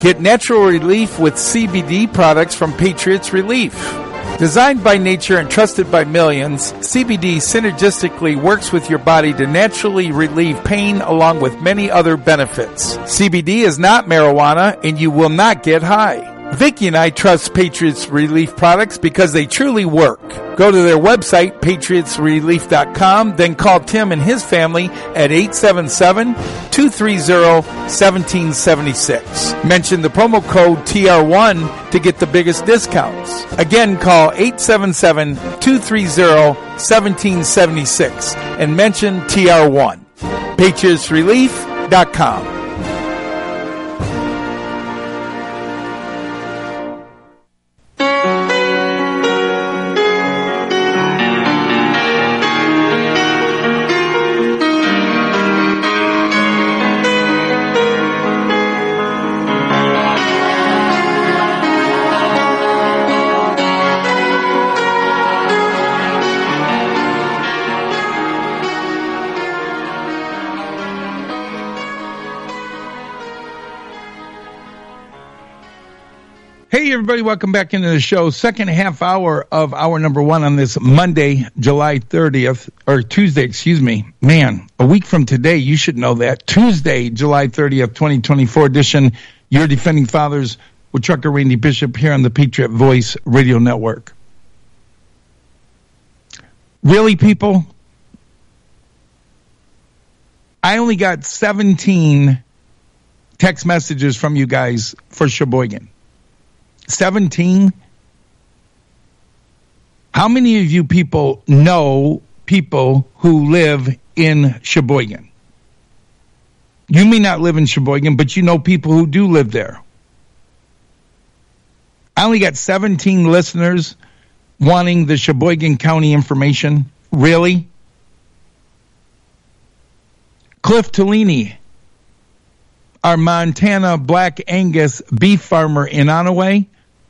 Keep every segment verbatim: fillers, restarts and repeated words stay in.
Get natural relief with C B D products from Patriots Relief. Designed by nature and trusted by millions, C B D synergistically works with your body to naturally relieve pain along with many other benefits. C B D is not marijuana and you will not get high. Vicki and I trust Patriots Relief products because they truly work. Go to their website, patriots relief dot com, then call Tim and his family at eight seven seven, two three zero, one seven seven six. Mention the promo code T R one to get the biggest discounts. Again, call eight seven seven, two three zero, one seven seven six and mention T R one. patriots relief dot com. Hey, everybody, welcome back into the show. Second half hour of hour number one on this Monday, July thirtieth, or Tuesday, excuse me. Man, a week from today, you should know that. Tuesday, July thirtieth, twenty twenty-four edition, Your Defending Fathers with Trucker Randy Bishop here on the Patriot Voice Radio Network. Really, people? I only got seventeen text messages from you guys for Sheboygan. seventeen? How many of you people know people who live in Sheboygan? You may not live in Sheboygan, but you know people who do live there. I only got seventeen listeners wanting the Sheboygan County information. Really? Cliff Tellini, our Montana Black Angus beef farmer in Onaway,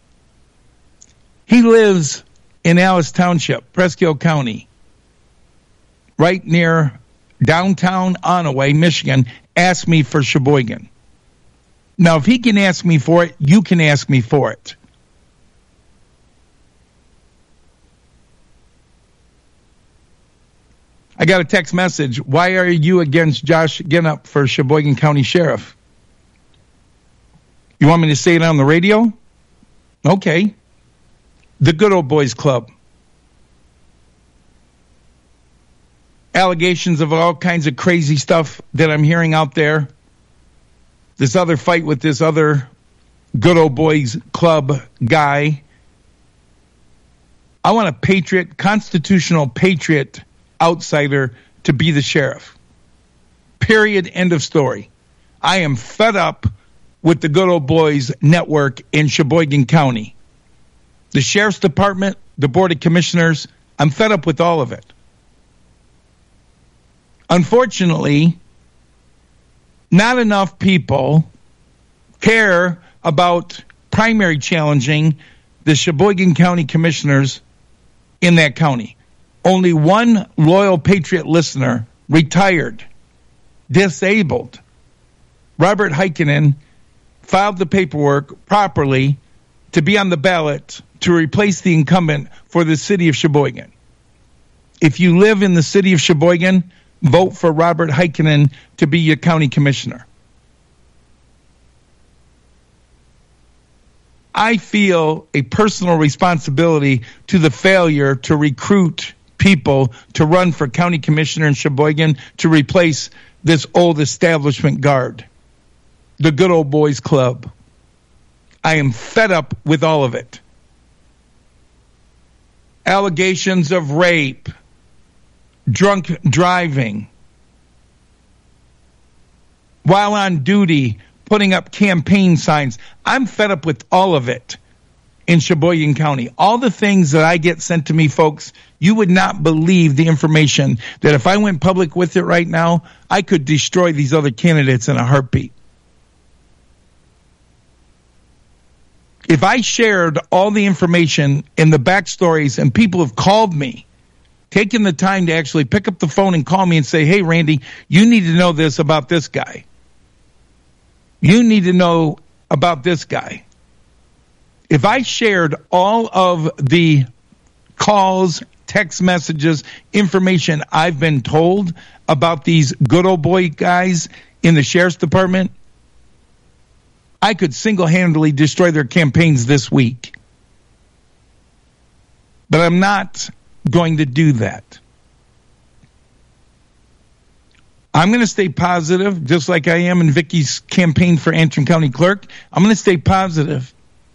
he lives in Alice Township, Presque County, right near downtown Onaway, Michigan, asked me for Sheboygan. Now, if he can ask me for it, you can ask me for it. I got a text message. Why are you against Josh Ginnup for Sheboygan County Sheriff? You want me to say it on the radio? Okay. The Good Old Boys Club. Allegations of all kinds of crazy stuff that I'm hearing out there. This other fight with this other Good Old Boys Club guy. I want a patriot, constitutional patriot outsider to be the sheriff. Period. End of story. I am fed up with the Good Old Boys Network in Sheboygan County. The Sheriff's Department, the Board of Commissioners, I'm fed up with all of it. Unfortunately, not enough people care about primary challenging the Sheboygan County Commissioners in that county. Only one loyal patriot listener retired, disabled. Robert Heikkinen filed the paperwork properly to be on the ballot to replace the incumbent for the city of Sheboygan. If you live in the city of Sheboygan, vote for Robert Heikkinen to be your county commissioner. I feel a personal responsibility to the failure to recruit people to run for county commissioner in Sheboygan to replace this old establishment guard, the Good Old Boys Club. I am fed up with all of it. Allegations of rape, drunk driving, while on duty, putting up campaign signs. I'm fed up with all of it in Sheboygan County. All the things that I get sent to me, folks, you would not believe the information that if I went public with it right now, I could destroy these other candidates in a heartbeat. If I shared all the information in the backstories and people have called me, taken the time to actually pick up the phone and call me and say, hey, Randy, you need to know this about this guy. You need to know about this guy. If I shared all of the calls, text messages, information I've been told about these good old boy guys in the sheriff's department, I could single-handedly destroy their campaigns this week. But I'm not going to do that. I'm going to stay positive, just like I am in Vicky's campaign for Antrim County Clerk. I'm going to stay positive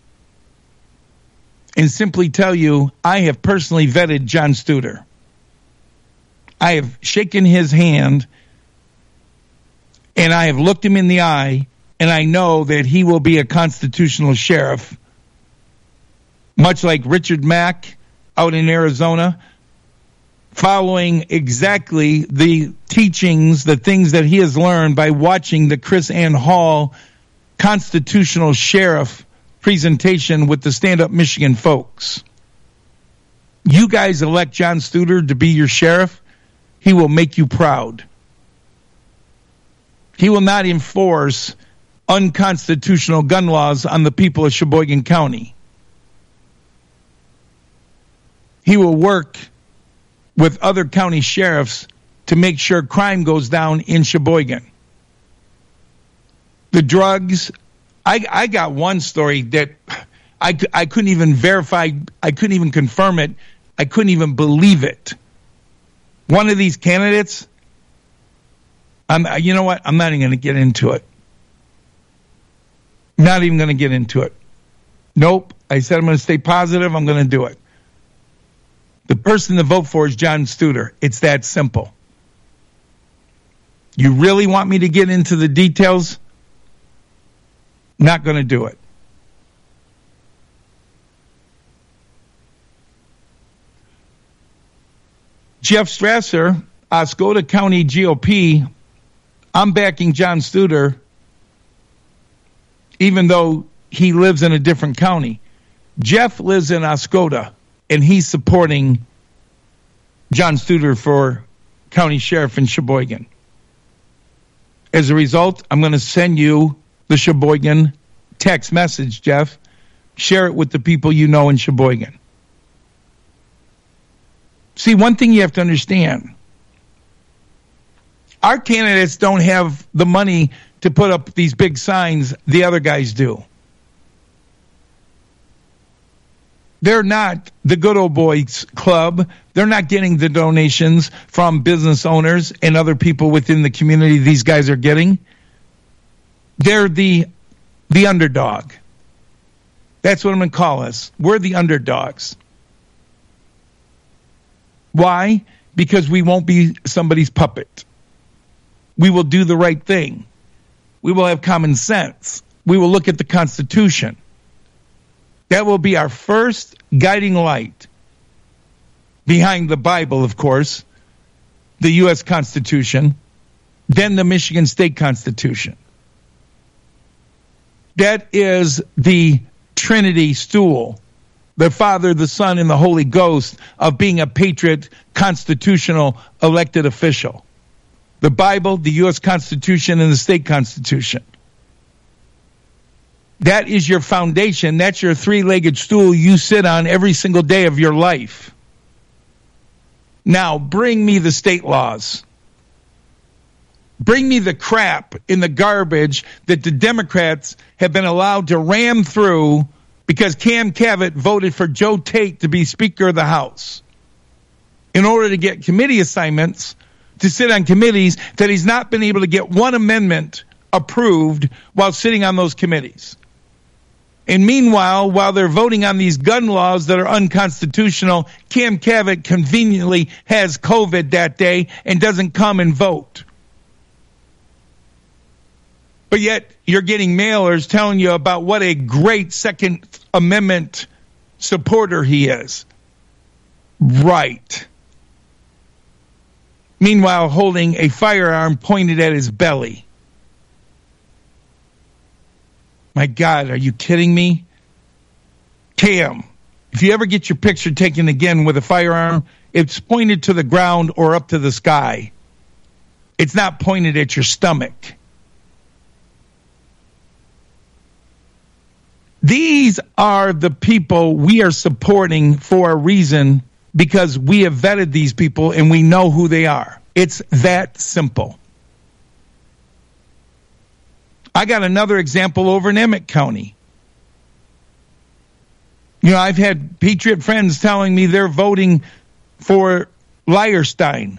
and simply tell you I have personally vetted John Studer. I have shaken his hand, and I have looked him in the eye, and I know that he will be a constitutional sheriff, much like Richard Mack out in Arizona, following exactly the teachings, the things that he has learned by watching the Chris Ann Hall constitutional sheriff presentation with the Stand Up Michigan folks. You guys elect John Studer to be your sheriff, he will make you proud. He will not enforce unconstitutional gun laws on the people of Sheboygan County. He will work with other county sheriffs to make sure crime goes down in Sheboygan. The drugs, I, I got one story that I, I couldn't even verify, I couldn't even confirm it, I couldn't even believe it. One of these candidates, I'm, you know what, I'm not even going to get into it. Not even going to get into it. Nope, I said I'm going to stay positive, I'm going to do it. The person to vote for is John Studer. It's that simple. You really want me to get into the details? Not going to do it. Jeff Strasser, Oscoda County G O P, I'm backing John Studer, even though he lives in a different county. Jeff lives in Oscoda, and he's supporting John Studer for county sheriff in Sheboygan. As a result, I'm going to send you the Sheboygan text message, Jeff. Share it with the people you know in Sheboygan. See, one thing you have to understand. Our candidates don't have the money to put up these big signs the other guys do. They're not the good old boys club. They're not getting the donations from business owners and other people within the community these guys are getting. They're the the underdog. That's what I'm going to call us. We're the underdogs. Why? Because we won't be somebody's puppet. We will do the right thing. We will have common sense. We will look at the Constitution. That will be our first guiding light behind the Bible, of course, the U S Constitution, then the Michigan State Constitution. That is the Trinity stool, the Father, the Son, and the Holy Ghost of being a patriot, constitutional, elected official. The Bible, the U S Constitution, and the state Constitution. That is your foundation. That's your three-legged stool you sit on every single day of your life. Now, bring me the state laws. Bring me the crap in the garbage that the Democrats have been allowed to ram through because Cam Cavett voted for Joe Tate to be Speaker of the House in order to get committee assignments to sit on committees that he's not been able to get one amendment approved while sitting on those committees. And meanwhile, while they're voting on these gun laws that are unconstitutional, Cam Cavett conveniently has COVID that day and doesn't come and vote. But yet, you're getting mailers telling you about what a great Second Amendment supporter he is. Right. Meanwhile, holding a firearm pointed at his belly. My God, are you kidding me? Cam, if you ever get your picture taken again with a firearm, it's pointed to the ground or up to the sky. It's not pointed at your stomach. These are the people we are supporting for a reason, because we have vetted these people and we know who they are. It's that simple. I got another example over in Emmett County. You know, I've had Patriot friends telling me they're voting for Leierstein.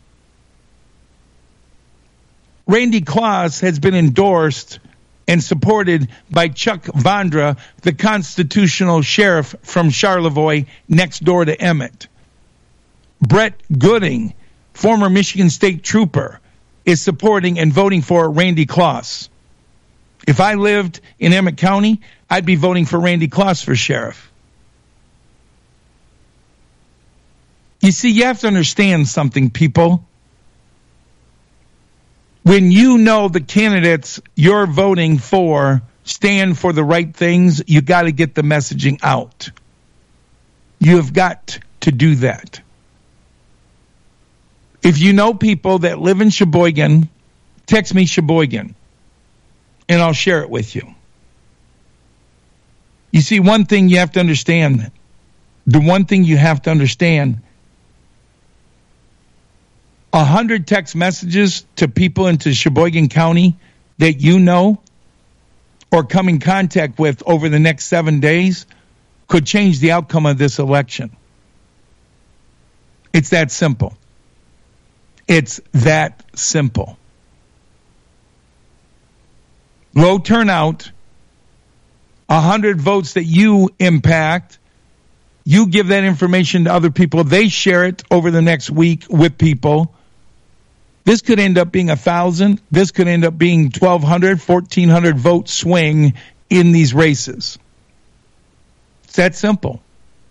Randy Claus has been endorsed and supported by Chuck Vondra, the constitutional sheriff from Charlevoix, next door to Emmett. Brett Gooding, former Michigan State trooper, is supporting and voting for Randy Claus. If I lived in Emmett County, I'd be voting for Randy Claus for sheriff. You see, you have to understand something, people. When you know the candidates you're voting for stand for the right things, you got to get the messaging out. You have got to do that. If you know people that live in Sheboygan, text me Sheboygan, and I'll share it with you. You see, one thing you have to understand, the one thing you have to understand, a hundred text messages to people into Sheboygan County that you know or come in contact with over the next seven days could change the outcome of this election. It's that simple. It's that simple. Low turnout, a hundred votes that you impact, you give that information to other people, they share it over the next week with people. This could end up being a thousand. This could end up being twelve hundred, fourteen hundred vote swing in these races. It's that simple.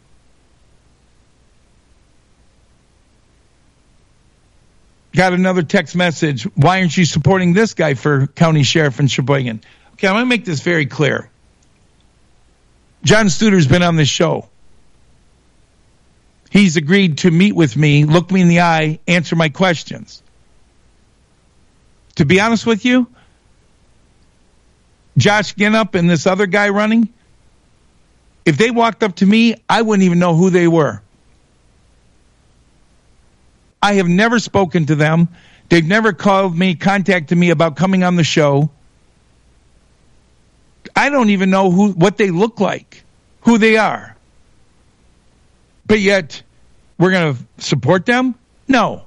Got another text message. Why aren't you supporting this guy for county sheriff in Sheboygan? Okay, I'm going to make this very clear. John Studer's been on this show. He's agreed to meet with me, look me in the eye, answer my questions. To be honest with you, Josh Ginnup and this other guy running, if they walked up to me, I wouldn't even know who they were. I have never spoken to them. They've never called me, contacted me about coming on the show. I don't even know who, what they look like, who they are. But yet, we're going to support them? No.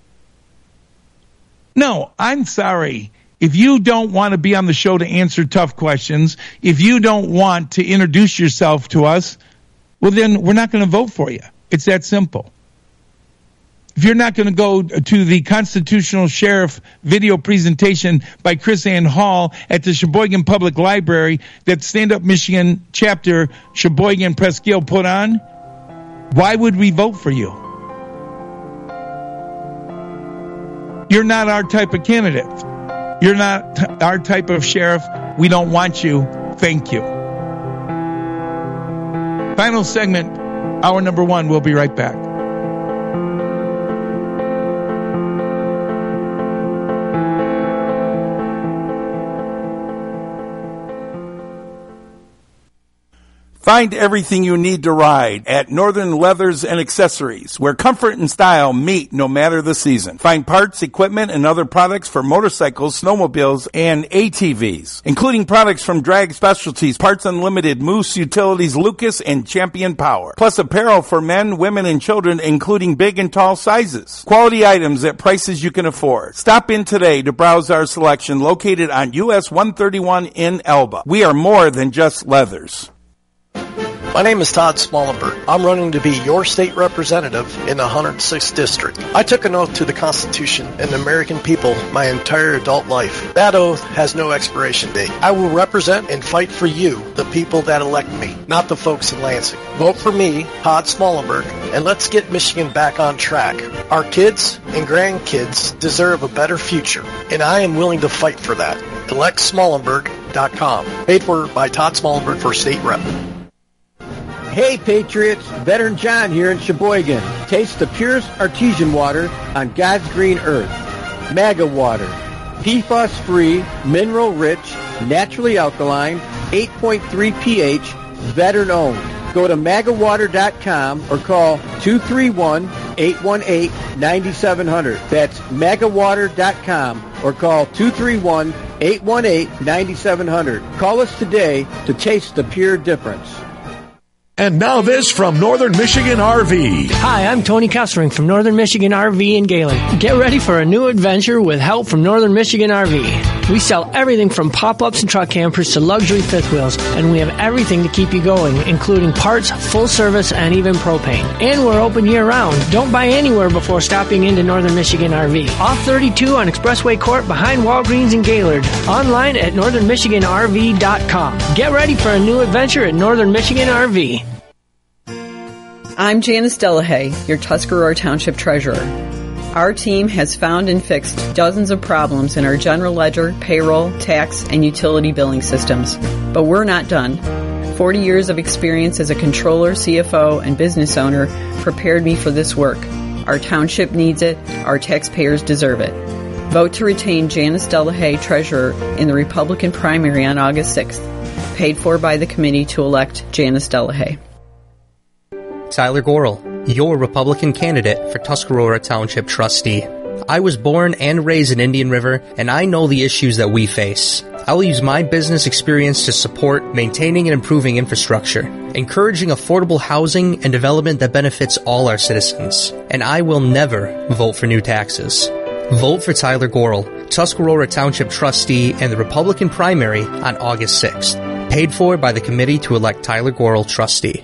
No, I'm sorry. If you don't want to be on the show to answer tough questions, if you don't want to introduce yourself to us, well, then we're not going to vote for you. It's that simple. If you're not going to go to the constitutional sheriff video presentation by Chris Ann Hall at the Sheboygan Public Library that Stand Up Michigan chapter Sheboygan Presqu'île put on, why would we vote for you? You're not our type of candidate. You're not t- our type of sheriff. We don't want you. Thank you. Final segment, hour number one. We'll be right back. Find everything you need to ride at Northern Leathers and Accessories, where comfort and style meet no matter the season. Find parts, equipment, and other products for motorcycles, snowmobiles, and A T Vs, including products from Drag Specialties, Parts Unlimited, Moose Utilities, Lucas, and Champion Power. Plus apparel for men, women, and children, including big and tall sizes. Quality items at prices you can afford. Stop in today to browse our selection located on U S one thirty-one in Elba. We are more than just leathers. My name is Todd Smallenberg. I'm running to be your state representative in the one hundred sixth District. I took an oath to the Constitution and the American people my entire adult life. That oath has no expiration date. I will represent and fight for you, the people that elect me, not the folks in Lansing. Vote for me, Todd Smallenberg, and let's get Michigan back on track. Our kids and grandkids deserve a better future, and I am willing to fight for that. elect smallenberg dot com. Paid for by Todd Smallenberg for state rep. Hey Patriots, Veteran John here in Sheboygan. Taste the purest artesian water on God's green earth. MAGA water. P F A S-free, mineral-rich, naturally alkaline, eight point three pH, veteran owned. Go to maga water dot com or call two three one, eight one eight, nine seven zero zero. That's maga water dot com or call two three one, eight one eight, nine seven zero zero. Call us today to taste the pure difference. And now this from Northern Michigan R V. Hi, I'm Tony Kessering from Northern Michigan R V in Gaylord. Get ready for a new adventure with help from Northern Michigan R V. We sell everything from pop-ups and truck campers to luxury fifth wheels, and we have everything to keep you going, including parts, full service, and even propane. And we're open year-round. Don't buy anywhere before stopping into Northern Michigan R V. Off thirty-two on Expressway Court behind Walgreens in Gaylord. Online at northern michigan r v dot com. Get ready for a new adventure at Northern Michigan R V. I'm Janice Delahaye, your Tuscarora Township Treasurer. Our team has found and fixed dozens of problems in our general ledger, payroll, tax, and utility billing systems. But we're not done. forty years of experience as a controller, C F O, and business owner prepared me for this work. Our township needs it. Our taxpayers deserve it. Vote to retain Janice Delahaye, Treasurer, in the Republican primary on August sixth. Paid for by the committee to elect Janice Delahaye. Tyler Gorel, your Republican candidate for Tuscarora Township Trustee. I was born and raised in Indian River, and I know the issues that we face. I will use my business experience to support maintaining and improving infrastructure, encouraging affordable housing and development that benefits all our citizens. And I will never vote for new taxes. Vote for Tyler Gorel, Tuscarora Township Trustee, and the Republican primary on August sixth. Paid for by the committee to elect Tyler Gorel Trustee.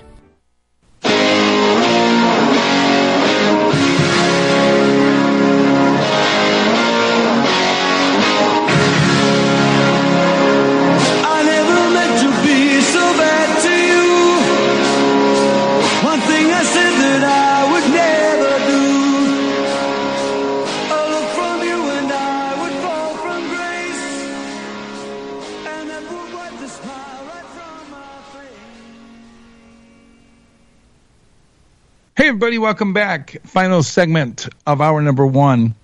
Hey, everybody, welcome back. Final segment of hour number one.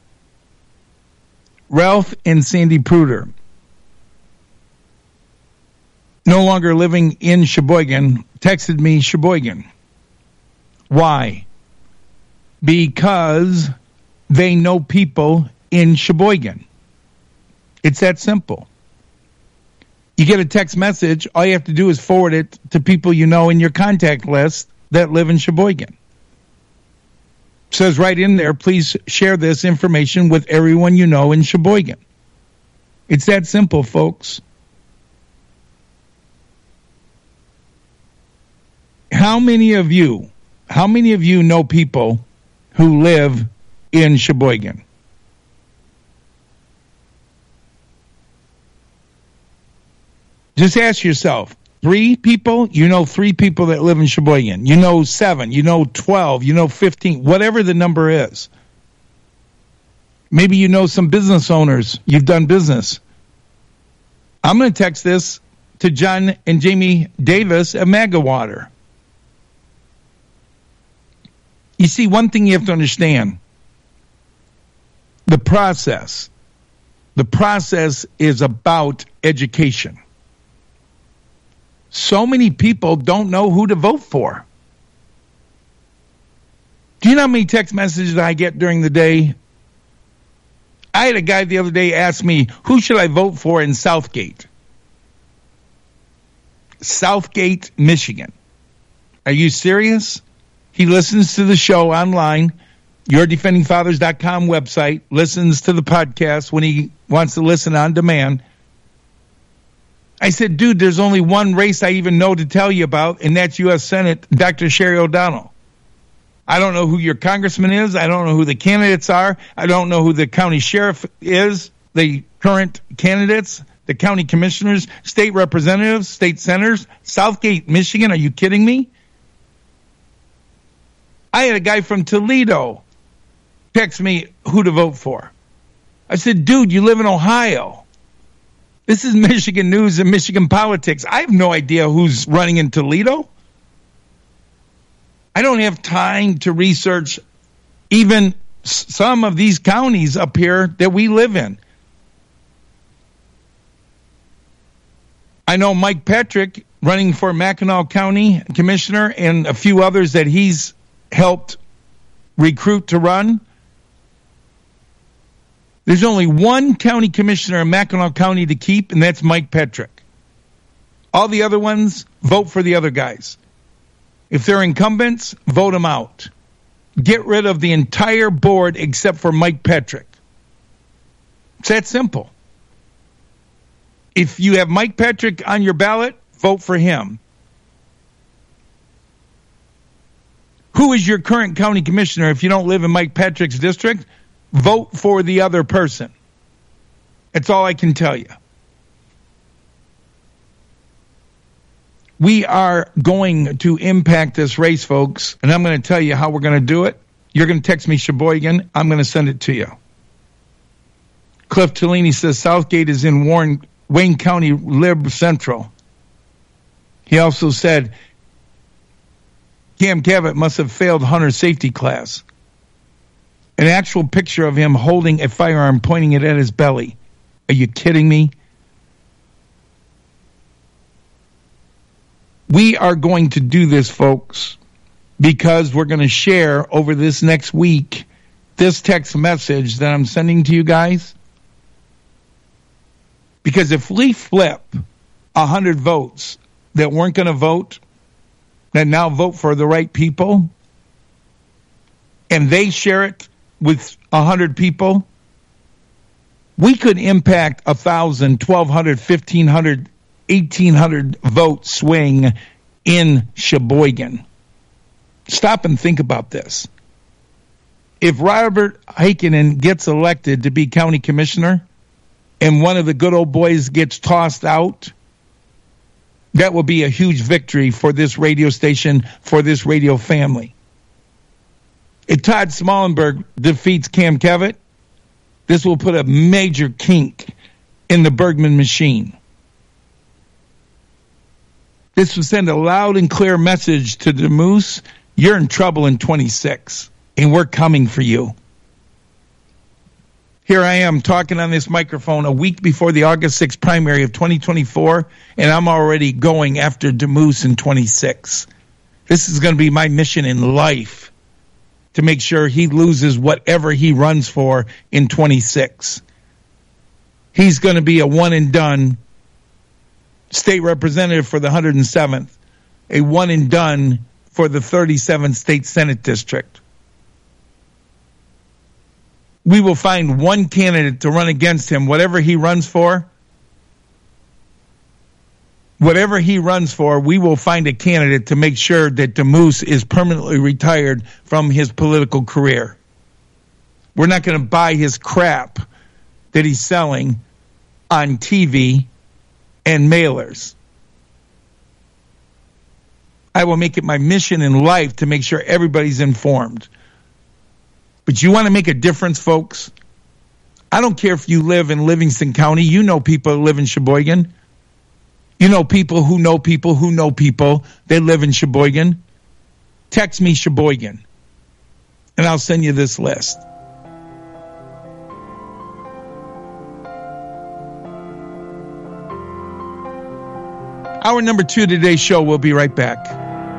Ralph and Sandy Pruder, no longer living in Sheboygan, texted me Sheboygan. Why? Because they know people in Sheboygan. It's that simple. You get a text message, all you have to do is forward it to people you know in your contact list that live in Sheboygan. It says right in there, please share this information with everyone you know in Sheboygan. It's that simple, folks. How many of you, how many of you know people who live in Sheboygan? Just ask yourself. Three people, you know three people that live in Sheboygan. You know seven, you know twelve, you know fifteen, whatever the number is. Maybe you know some business owners. You've done business. I'm going to text this to John and Jamie Davis at Magawater. You see, one thing you have to understand. The process. The process is about education. So many people don't know who to vote for. Do you know how many text messages I get during the day? I had a guy the other day ask me, who should I vote for in Southgate? Southgate, Michigan. Are you serious? He listens to the show online, your defending fathers dot com website, listens to the podcast when he wants to listen on demand. I said, dude, there's only one race I even know to tell you about, and that's U S Senate, Doctor Sherry O'Donnell. I don't know who your congressman is. I don't know who the candidates are. I don't know who the county sheriff is, the current candidates, the county commissioners, state representatives, state senators. Southgate, Michigan, are you kidding me? I had a guy from Toledo text me who to vote for. I said, dude, you live in Ohio. This is Michigan news and Michigan politics. I have no idea who's running in Toledo. I don't have time to research even some of these counties up here that we live in. I know Mike Patrick, running for Mackinac County Commissioner, and a few others that he's helped recruit to run. There's only one county commissioner in Mackinac County to keep, and that's Mike Patrick. All the other ones, vote for the other guys. If they're incumbents, vote them out. Get rid of the entire board except for Mike Patrick. It's that simple. If you have Mike Patrick on your ballot, vote for him. Who is your current county commissioner? If you don't live in Mike Patrick's district, vote for the other person. That's all I can tell you. We are going to impact this race, folks, and I'm going to tell you how we're going to do it. You're going to text me Sheboygan. I'm going to send it to you. Cliff Tellini says Southgate is in Warren, Wayne County Lib Central. He also said Cam Cavett must have failed hunter safety class. An actual picture of him holding a firearm, pointing it at his belly. Are you kidding me? We are going to do this, folks, because we're going to share over this next week this text message that I'm sending to you guys. Because if we flip one hundred votes that weren't going to vote, that now vote for the right people, and they share it with one hundred people, we could impact one thousand, twelve hundred, fifteen hundred, eighteen hundred vote swing in Sheboygan. Stop and think about this. If Robert Heikkinen gets elected to be county commissioner and one of the good old boys gets tossed out, that will be a huge victory for this radio station, for this radio family. If Todd Smallenberg defeats Cam Cavett, this will put a major kink in the Bergman machine. This will send a loud and clear message to DeMoose. You're in trouble in twenty-six, and we're coming for you. Here I am talking on this microphone a week before the August sixth primary of twenty twenty-four, and I'm already going after DeMoose in twenty-six. This is going to be my mission in life, to make sure he loses whatever he runs for in twenty-six. He's going to be a one-and-done state representative for the one hundred seventh, a one-and-done for the thirty-seventh State Senate District. We will find one candidate to run against him, whatever he runs for. Whatever he runs for, we will find a candidate to make sure that DeMoose is permanently retired from his political career. We're not going to buy his crap that he's selling on T V and mailers. I will make it my mission in life to make sure everybody's informed. But you want to make a difference, folks? I don't care if you live in Livingston County. You know people who live in Sheboygan. You know people who know people who know people that live in Sheboygan. Text me Sheboygan, and I'll send you this list. Hour number two of today's show. We'll be right back.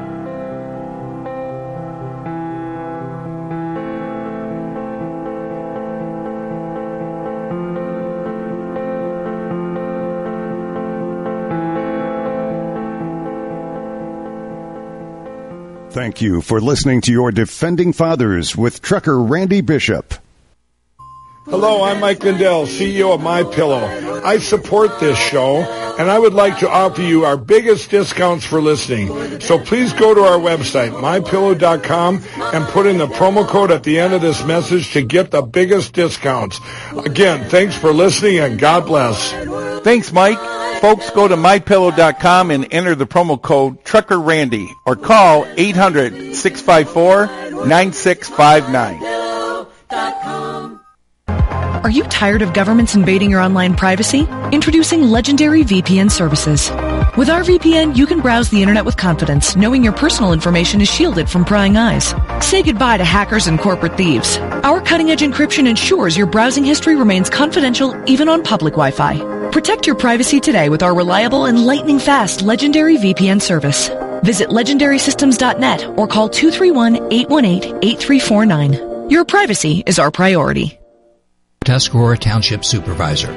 Thank you for listening to your Defending Fathers with Trucker Randy Bishop. Hello, I'm Mike Lindell, C E O of MyPillow. I support this show, and I would like to offer you our biggest discounts for listening. So please go to our website, my pillow dot com, and put in the promo code at the end of this message to get the biggest discounts. Again, thanks for listening, and God bless. Thanks, Mike. Folks, go to my pillow dot com and enter the promo code Trucker Randy or call eight hundred, six five four, nine six five nine. Are you tired of governments invading your online privacy? Introducing Legendary V P N services. With our V P N, you can browse the internet with confidence, knowing your personal information is shielded from prying eyes. Say goodbye to hackers and corporate thieves. Our cutting-edge encryption ensures your browsing history remains confidential even on public Wi-Fi. Protect your privacy today with our reliable and lightning fast Legendary V P N service. Visit legendary systems dot net or call two three one, eight one eight, eight three four nine. Your privacy is our priority. Tuscarora Township Supervisor.